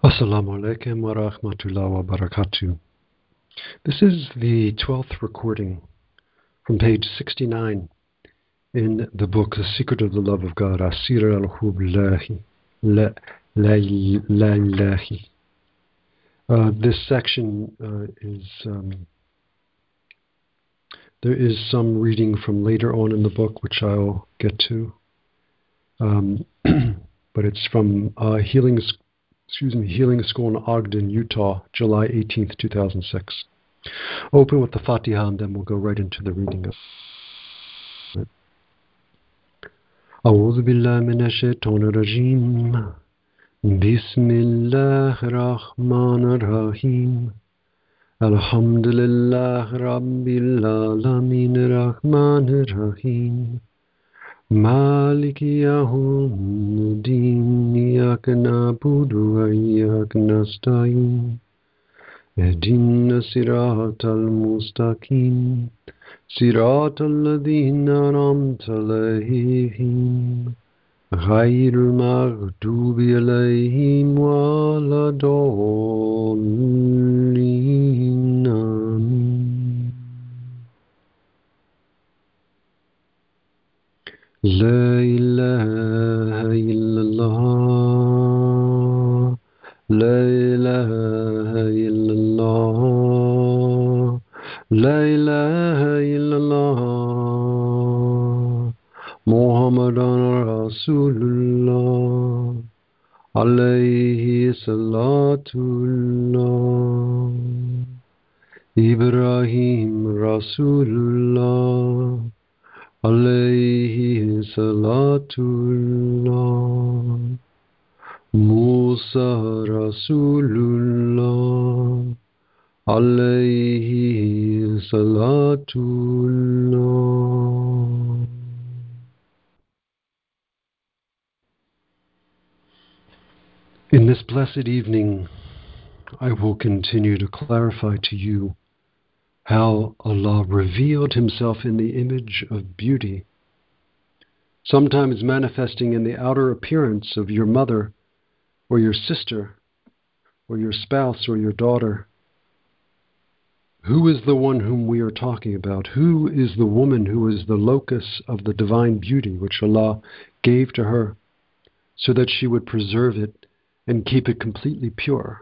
Assalamu alaikum wa rahmatullahi wa barakatuh. This is the 12th recording from page 69 in the book The Secret of the Love of God, Asir al-Hub La Ilahi. This section there is some reading from later on in the book, which I'll get to. But it's from Healing School in Ogden, Utah, July 18th, 2006. Open with the Fatiha and then we'll go right into the reading of it. أعوذ بالله من الشيطان الرجيم بسم الله الرحمن الرحيم الحمد لله رب العالمين الرحمن الرحيم مالك يوم الدين إياك نعبد وإياك نستعين اهدنا الصراط المستقيم صراط الذين أنعمت عليهم غير المغضوب عليهم ولا الضالين آمين. لا إله إلا الله لا إله إلا الله لا إله إلا الله محمد رسول الله عليه صلاة الله إبراهيم رسول الله عليه صلاة الله موسى رسول الله عليه صلاة الله. In this blessed evening, I will continue to clarify to you how Allah revealed Himself in the image of beauty, sometimes manifesting in the outer appearance of your mother or your sister or your spouse or your daughter. Who is the one whom we are talking about? Who is the woman who is the locus of the divine beauty which Allah gave to her so that she would preserve it and keep it completely pure?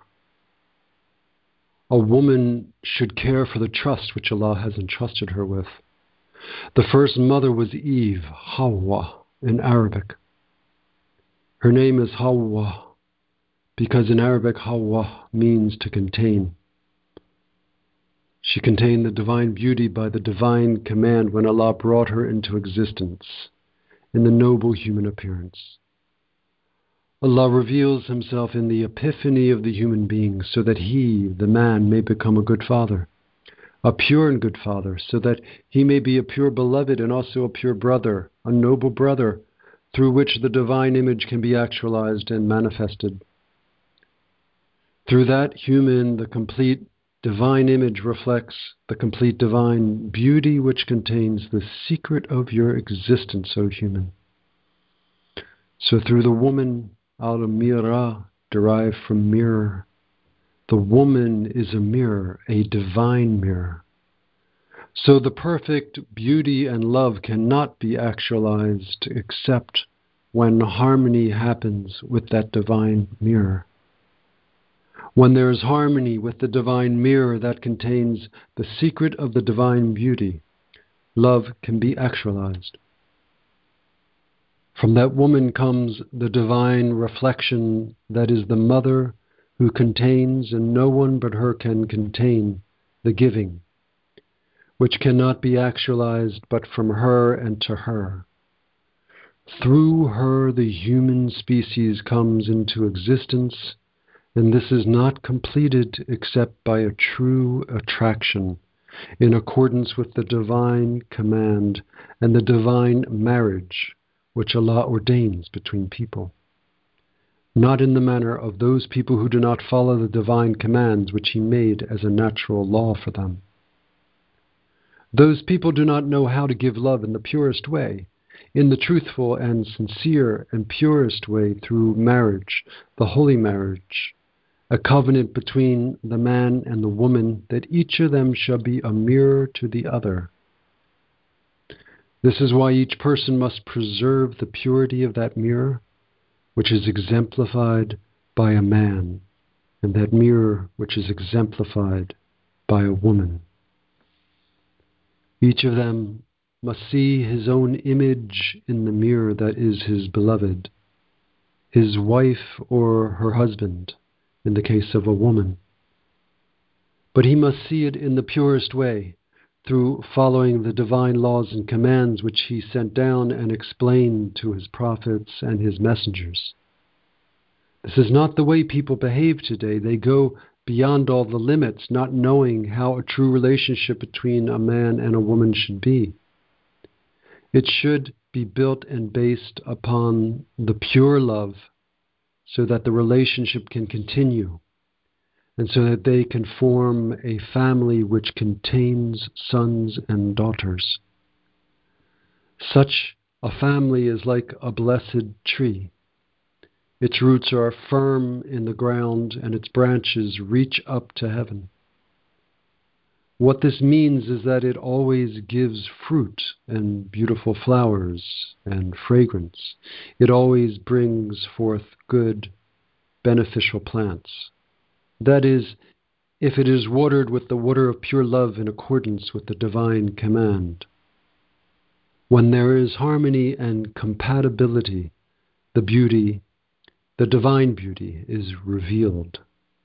A woman should care for the trust which Allah has entrusted her with. The first mother was Eve, Hawa in Arabic. Her name is Hawa because in Arabic Hawa means to contain. She contained the divine beauty by the divine command when Allah brought her into existence in the noble human appearance. Allah reveals Himself in the epiphany of the human being so that he, the man, may become a good father, a pure and good father, so that he may be a pure beloved and also a pure brother, a noble brother, through which the divine image can be actualized and manifested. Through that human, the complete divine image reflects the complete divine beauty which contains the secret of your existence, O human. So through the woman, al-Mira, derived from mirror, the woman is a mirror, a divine mirror. So the perfect beauty and love cannot be actualized except when harmony happens with that divine mirror. When there is harmony with the divine mirror that contains the secret of the divine beauty, love can be actualized. From that woman comes the divine reflection that is the mother who contains, and no one but her can contain, the giving, which cannot be actualized but from her and to her. Through her the human species comes into existence, and this is not completed except by a true attraction in accordance with the divine command and the divine marriage which Allah ordains between people, not in the manner of those people who do not follow the divine commands which He made as a natural law for them. Those people do not know how to give love in the purest way, in the truthful and sincere and purest way through marriage, the holy marriage, a covenant between the man and the woman, that each of them shall be a mirror to the other. This is why each person must preserve the purity of that mirror, which is exemplified by a man, and that mirror which is exemplified by a woman. Each of them must see his own image in the mirror that is his beloved, his wife or her husband, in the case of a woman. But he must see it in the purest way, through following the divine laws and commands which he sent down and explained to his prophets and his messengers. This is not the way people behave today. They go beyond all the limits, not knowing how a true relationship between a man and a woman should be. It should be built and based upon the pure love, so that the relationship can continue, and so that they can form a family which contains sons and daughters. Such a family is like a blessed tree. Its roots are firm in the ground, and its branches reach up to heaven. What this means is that it always gives fruit and beautiful flowers and fragrance. It always brings forth good, beneficial plants. That is, if it is watered with the water of pure love in accordance with the divine command. When there is harmony and compatibility, the beauty, the divine beauty, is revealed.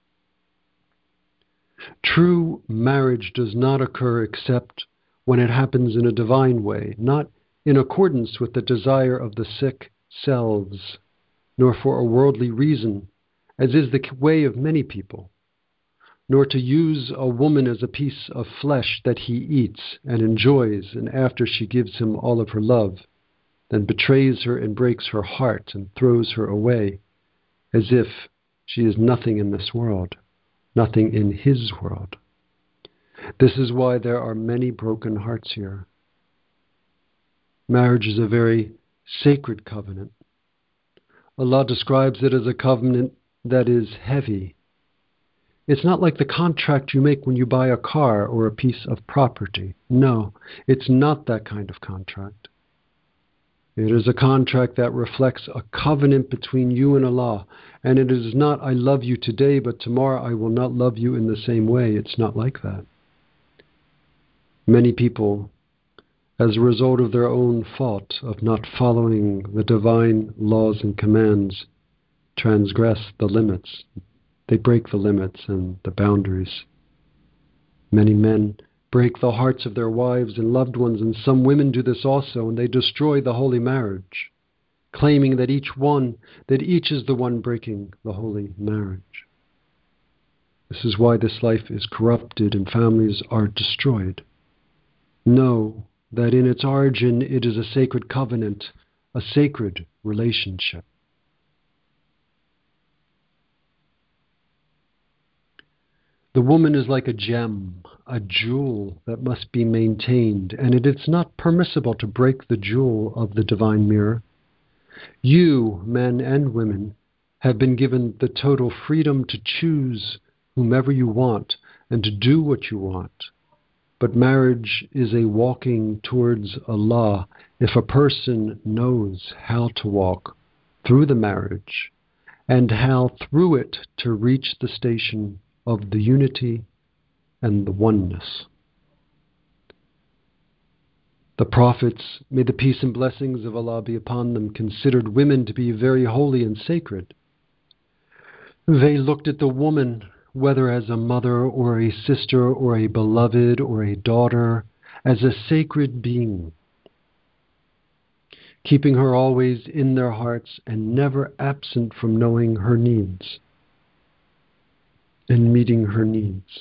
True marriage does not occur except when it happens in a divine way, not in accordance with the desire of the sick selves, nor for a worldly reason, as is the way of many people, nor to use a woman as a piece of flesh that he eats and enjoys, and after she gives him all of her love, then betrays her and breaks her heart and throws her away, as if she is nothing in this world, nothing in his world. This is why there are many broken hearts here. Marriage is a very sacred covenant. Allah describes it as a covenant that is heavy. It's not like the contract you make when you buy a car or a piece of property. No, it's not that kind of contract. It is a contract that reflects a covenant between you and Allah. And it is not, I love you today, but tomorrow I will not love you in the same way. It's not like that. Many people, as a result of their own fault of not following the divine laws and commands, transgress the limits. They break the limits and the boundaries. Many men break the hearts of their wives and loved ones, and some women do this also, and they destroy the holy marriage, claiming that each is the one breaking the holy marriage. This is why this life is corrupted and families are destroyed. Know that in its origin it is a sacred covenant, a sacred relationship. The woman is like a gem, a jewel that must be maintained, and it is not permissible to break the jewel of the divine mirror. You, men and women, have been given the total freedom to choose whomever you want and to do what you want. But marriage is a walking towards Allah if a person knows how to walk through the marriage and how through it to reach the station of the unity and the oneness. The prophets, may the peace and blessings of Allah be upon them, considered women to be very holy and sacred. They looked at the woman, whether as a mother or a sister or a beloved or a daughter, as a sacred being, keeping her always in their hearts and never absent from knowing her needs and meeting her needs.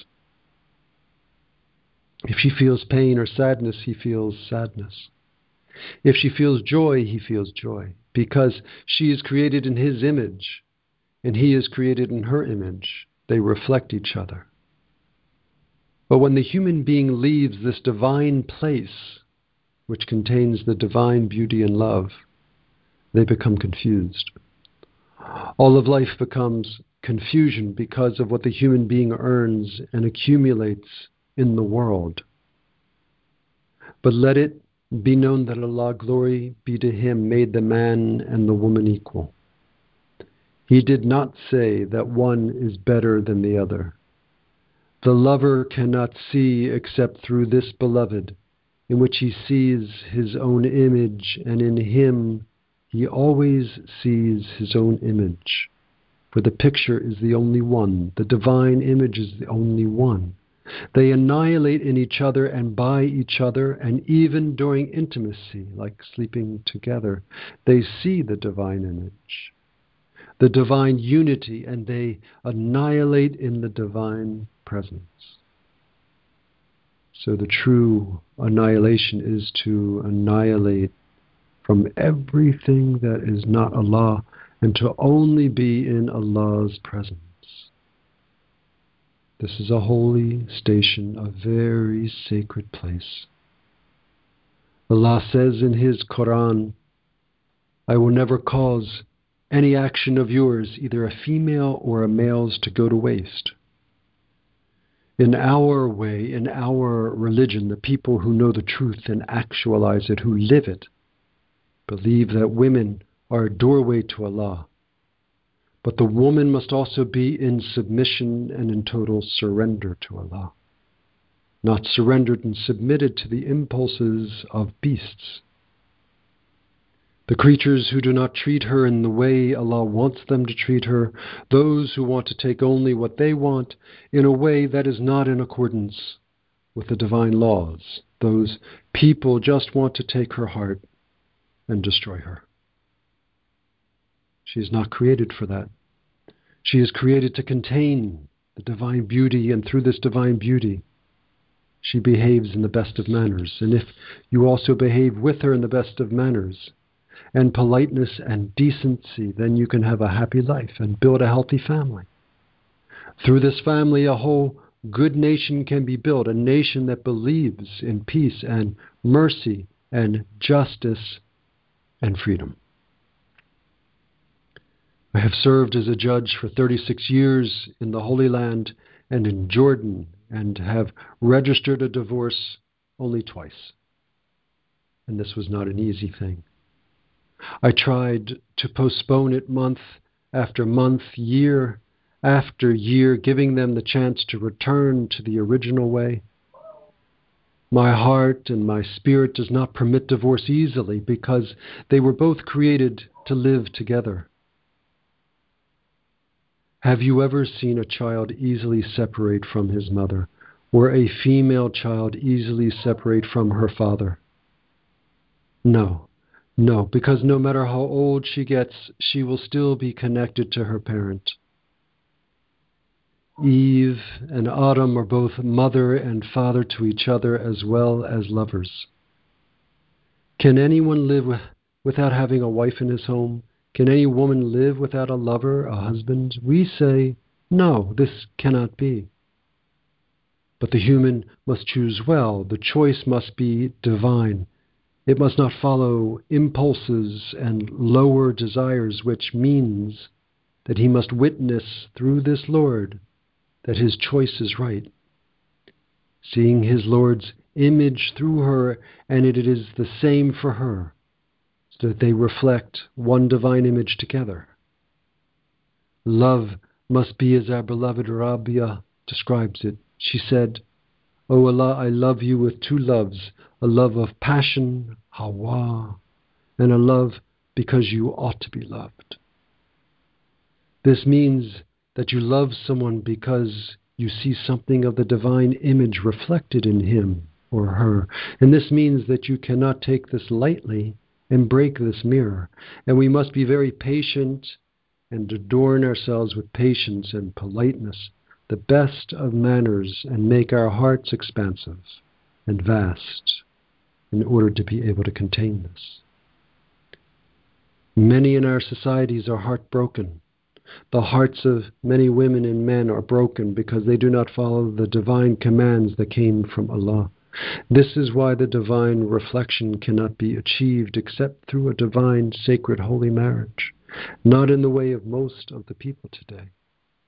If she feels pain or sadness, he feels sadness. If she feels joy, he feels joy, because she is created in his image and he is created in her image. They reflect each other. But when the human being leaves this divine place, which contains the divine beauty and love, they become confused. All of life becomes confusion because of what the human being earns and accumulates in the world. But let it be known that Allah, glory be to Him, made the man and the woman equal. He did not say that one is better than the other. The lover cannot see except through this beloved, in which he sees his own image, and in him he always sees his own image. For the picture is the only one, the divine image is the only one. They annihilate in each other and by each other, and even during intimacy, like sleeping together, they see the divine image, the divine unity, and they annihilate in the divine presence. So the true annihilation is to annihilate from everything that is not Allah and to only be in Allah's presence. This is a holy station, a very sacred place. Allah says in His Quran, I will never cause any action of yours, either a female or a male's, to go to waste. In our way, in our religion, the people who know the truth and actualize it, who live it, believe that women are a doorway to Allah. But the woman must also be in submission and in total surrender to Allah, not surrendered and submitted to the impulses of beasts. The creatures who do not treat her in the way Allah wants them to treat her, those who want to take only what they want in a way that is not in accordance with the divine laws, those people just want to take her heart and destroy her. She is not created for that. She is created to contain the divine beauty, and through this divine beauty, she behaves in the best of manners. And if you also behave with her in the best of manners, and politeness and decency, then you can have a happy life and build a healthy family. Through this family, a whole good nation can be built, a nation that believes in peace and mercy and justice and freedom. I have served as a judge for 36 years in the Holy Land and in Jordan, and have registered a divorce only twice. And this was not an easy thing. I tried to postpone it month after month, year after year, giving them the chance to return to the original way. My heart and my spirit does not permit divorce easily, because they were both created to live together. Have you ever seen a child easily separate from his mother, or a female child easily separate from her father? No, because no matter how old she gets, she will still be connected to her parent. Eve and Adam are both mother and father to each other, as well as lovers. Can anyone live without having a wife in his home? Can any woman live without a lover, a husband? We say, no, this cannot be. But the human must choose well. The choice must be divine. It must not follow impulses and lower desires, which means that he must witness through this Lord that his choice is right, seeing his Lord's image through her, and it is the same for her, so that they reflect one divine image together. Love must be as our beloved Rabia describes it. She said, O Allah, I love you with two loves, a love of passion, Hawa, and a love because you ought to be loved. This means that you love someone because you see something of the divine image reflected in him or her. And this means that you cannot take this lightly and break this mirror. And we must be very patient and adorn ourselves with patience and politeness, the best of manners, and make our hearts expansive and vast in order to be able to contain this. Many in our societies are heartbroken. The hearts of many women and men are broken because they do not follow the divine commands that came from Allah. This is why the divine reflection cannot be achieved except through a divine, sacred, holy marriage, not in the way of most of the people today.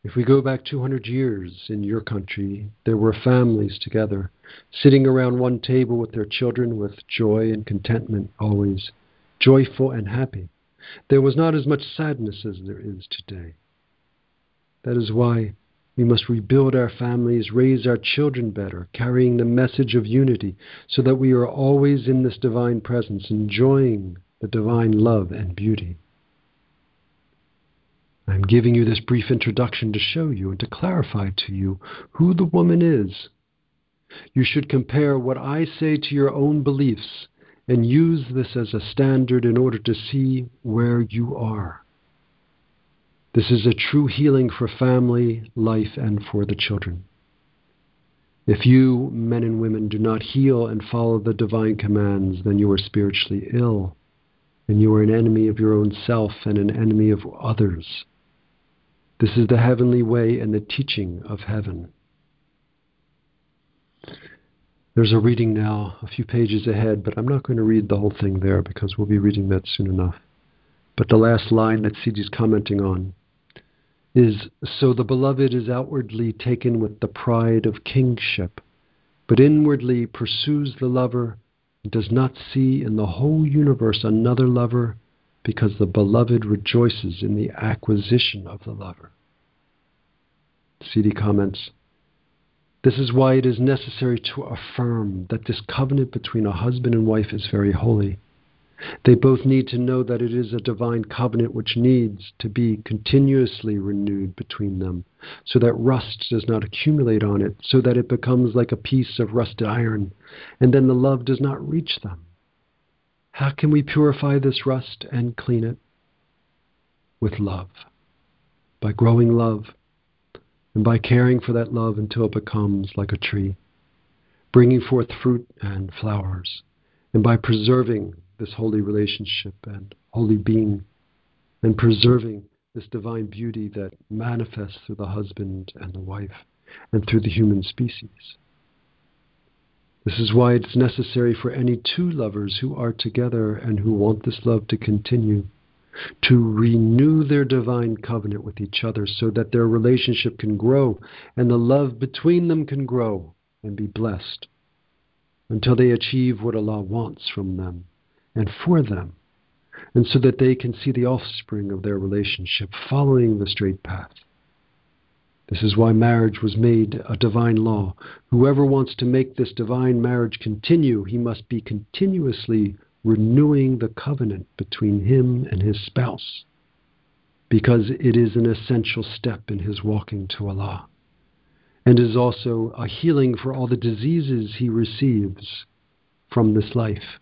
If we go back 200 years in your country, there were families together, sitting around one table with their children with joy and contentment, always joyful and happy. There was not as much sadness as there is today. That is why we must rebuild our families, raise our children better, carrying the message of unity, so that we are always in this divine presence, enjoying the divine love and beauty. I am giving you this brief introduction to show you and to clarify to you who the woman is. You should compare what I say to your own beliefs and use this as a standard in order to see where you are. This is a true healing for family, life, and for the children. If you, men and women, do not heal and follow the divine commands, then you are spiritually ill, and you are an enemy of your own self and an enemy of others. This is the heavenly way and the teaching of heaven. There's a reading now, a few pages ahead, but I'm not going to read the whole thing there because we'll be reading that soon enough. But the last line that Siddhi's commenting on is, so the beloved is outwardly taken with the pride of kingship, but inwardly pursues the lover and does not see in the whole universe another lover, because the beloved rejoices in the acquisition of the lover. Siddhi comments, this is why it is necessary to affirm that this covenant between a husband and wife is very holy. They both need to know that it is a divine covenant which needs to be continuously renewed between them, so that rust does not accumulate on it, so that it becomes like a piece of rusted iron, and then the love does not reach them. How can we purify this rust and clean it? With love. By growing love, and by caring for that love until it becomes like a tree, bringing forth fruit and flowers, and by preserving this holy relationship and holy being, and preserving this divine beauty that manifests through the husband and the wife, and through the human species. This is why it's necessary for any two lovers who are together and who want this love to continue to renew their divine covenant with each other so that their relationship can grow and the love between them can grow and be blessed until they achieve what Allah wants from them and for them, and so that they can see the offspring of their relationship following the straight path. This is why marriage was made a divine law. Whoever wants to make this divine marriage continue, he must be continuously renewing the covenant between him and his spouse, because it is an essential step in his walking to Allah, and is also a healing for all the diseases he receives from this life.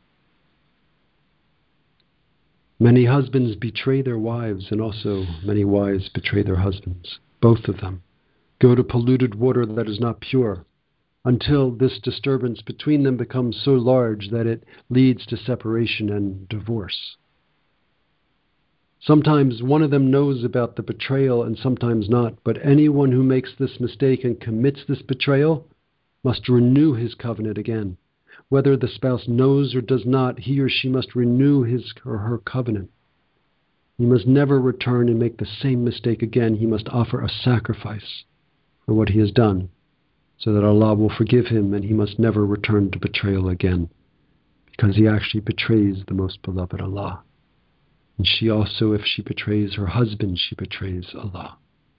Many husbands betray their wives, and also many wives betray their husbands. Both of them go to polluted water that is not pure, until this disturbance between them becomes so large that it leads to separation and divorce. Sometimes one of them knows about the betrayal and sometimes not, but anyone who makes this mistake and commits this betrayal must renew his covenant again. Whether the spouse knows or does not, he or she must renew his or her covenant. He must never return and make the same mistake again. He must offer a sacrifice for what he has done, so that Allah will forgive him, and he must never return to betrayal again, because he actually betrays the most beloved Allah. And she also, if she betrays her husband, she betrays Allah.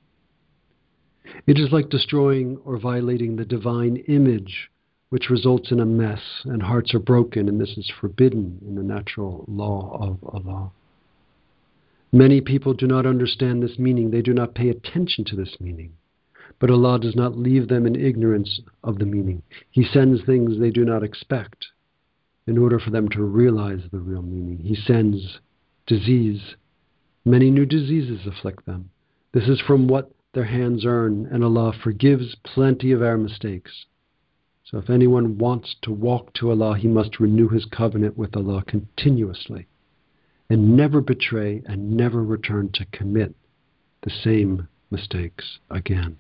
It is like destroying or violating the divine image, which results in a mess, and hearts are broken, and this is forbidden in the natural law of Allah. Many people do not understand this meaning. They do not pay attention to this meaning. But Allah does not leave them in ignorance of the meaning. He sends things they do not expect in order for them to realize the real meaning. He sends disease. Many new diseases afflict them. This is from what their hands earn, and Allah forgives plenty of our mistakes. So if anyone wants to walk to Allah, he must renew his covenant with Allah continuously, and never betray and never return to commit the same mistakes again.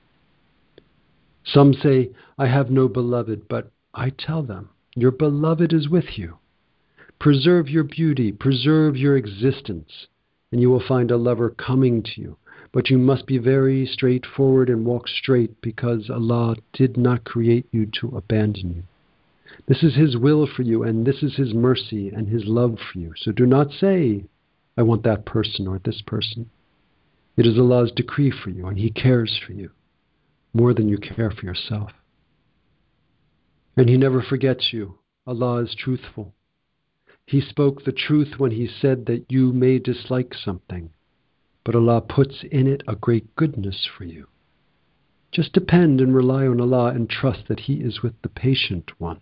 Some say, I have no beloved, but I tell them, your beloved is with you. Preserve your beauty, preserve your existence, and you will find a lover coming to you. But you must be very straightforward and walk straight, because Allah did not create you to abandon you. This is His will for you, and this is His mercy and His love for you. So do not say, I want that person or this person. It is Allah's decree for you, and He cares for you more than you care for yourself. And He never forgets you. Allah is truthful. He spoke the truth when He said that you may dislike something, but Allah puts in it a great goodness for you. Just depend and rely on Allah and trust that He is with the patient ones.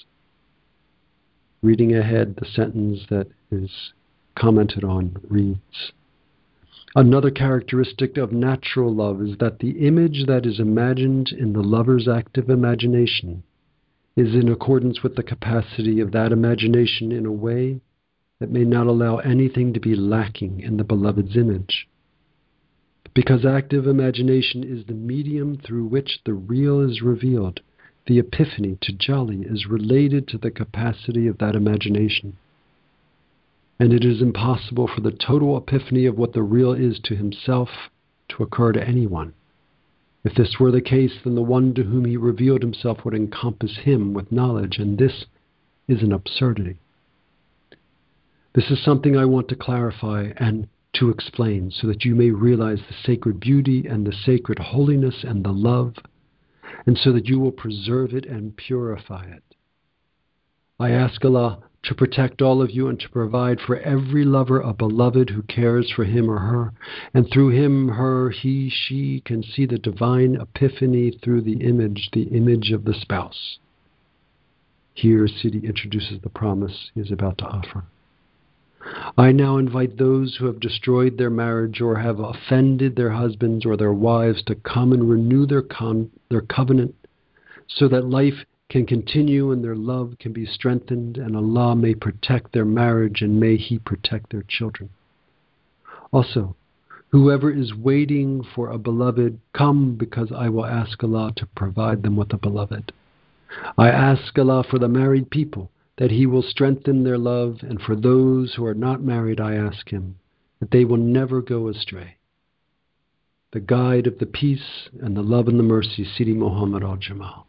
Reading ahead, the sentence that is commented on reads, another characteristic of natural love is that the image that is imagined in the lover's active imagination is in accordance with the capacity of that imagination in a way that may not allow anything to be lacking in the beloved's image. Because active imagination is the medium through which the real is revealed, the epiphany, tajalli, is related to the capacity of that imagination. And it is impossible for the total epiphany of what the real is to himself to occur to anyone. If this were the case, then the one to whom He revealed Himself would encompass him with knowledge, and this is an absurdity. This is something I want to clarify and to explain, so that you may realize the sacred beauty and the sacred holiness and the love, and so that you will preserve it and purify it. I ask Allah to protect all of you and to provide for every lover a beloved who cares for him or her, and through him, her, he, she can see the divine epiphany through the image of the spouse. Here Sidi introduces the promise he is about to offer. I now invite those who have destroyed their marriage or have offended their husbands or their wives to come and renew their covenant, so that life can continue and their love can be strengthened, and Allah may protect their marriage and may He protect their children. Also, whoever is waiting for a beloved, come, because I will ask Allah to provide them with a beloved. I ask Allah for the married people, that He will strengthen their love, and for those who are not married, I ask Him that they will never go astray. The guide of the peace and the love and the mercy, Sidi Muhammad al-Jamal.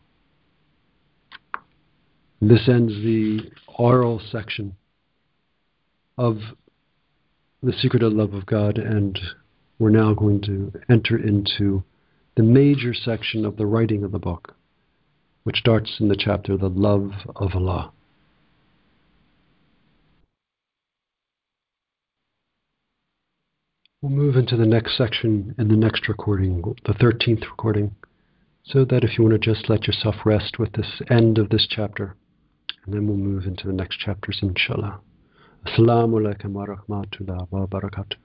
This ends the oral section of The Secret of the Love of God, and we're now going to enter into the major section of the writing of the book, which starts in the chapter, The Love of Allah. We'll move into the next section in the next recording, the 13th recording, so that if you want to just let yourself rest with this end of this chapter, and then we'll move into the next chapters, inshallah. Assalamu alaikum wa rahmatullahi wa barakatuh.